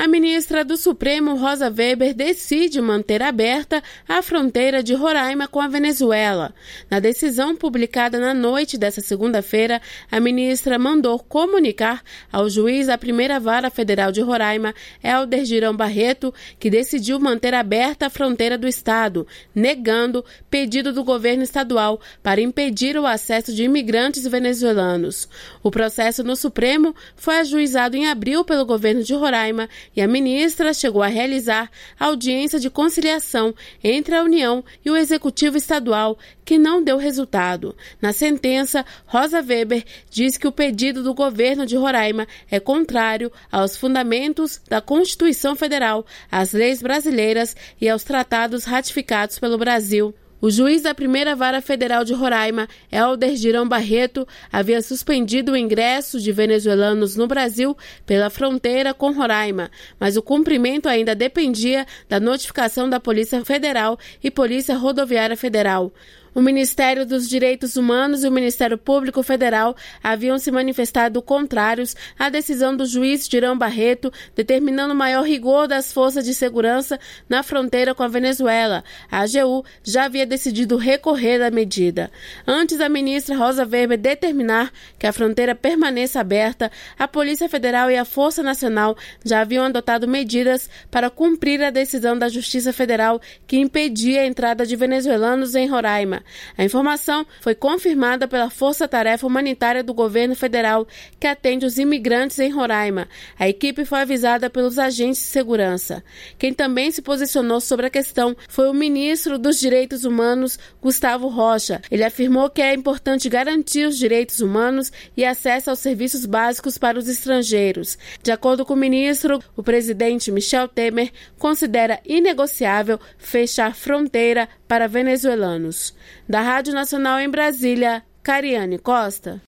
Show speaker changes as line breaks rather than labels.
A ministra do Supremo, Rosa Weber, decide manter aberta a fronteira de Roraima com a Venezuela. Na decisão publicada na noite desta segunda-feira, a ministra mandou comunicar ao juiz da Primeira Vara Federal de Roraima, Helder Girão Barreto, que decidiu manter aberta a fronteira do estado, negando pedido do governo estadual para impedir o acesso de imigrantes venezuelanos. O processo no Supremo foi ajuizado em abril pelo governo de Roraima e a ministra chegou a realizar audiência de conciliação entre a União e o Executivo Estadual, que não deu resultado. Na sentença, Rosa Weber diz que o pedido do governo de Roraima é contrário aos fundamentos da Constituição Federal, às leis brasileiras e aos tratados ratificados pelo Brasil. O juiz da Primeira Vara Federal de Roraima, Helder Girão Barreto, havia suspendido o ingresso de venezuelanos no Brasil pela fronteira com Roraima, mas o cumprimento ainda dependia da notificação da Polícia Federal e Polícia Rodoviária Federal. O Ministério dos Direitos Humanos e o Ministério Público Federal haviam se manifestado contrários à decisão do juiz Girão Barreto, determinando maior rigor das forças de segurança na fronteira com a Venezuela. A AGU já havia decidido recorrer da medida. Antes da ministra Rosa Weber determinar que a fronteira permaneça aberta, a Polícia Federal e a Força Nacional já haviam adotado medidas para cumprir a decisão da Justiça Federal que impedia a entrada de venezuelanos em Roraima. A informação foi confirmada pela Força Tarefa Humanitária do Governo Federal, que atende os imigrantes em Roraima. A equipe foi avisada pelos agentes de segurança. Quem também se posicionou sobre a questão foi o ministro dos Direitos Humanos, Gustavo Rocha. Ele afirmou que é importante garantir os direitos humanos e acesso aos serviços básicos para os estrangeiros. De acordo com o ministro, o presidente Michel Temer considera inegociável fechar fronteira para venezuelanos. Da Rádio Nacional em Brasília, Cariane Costa.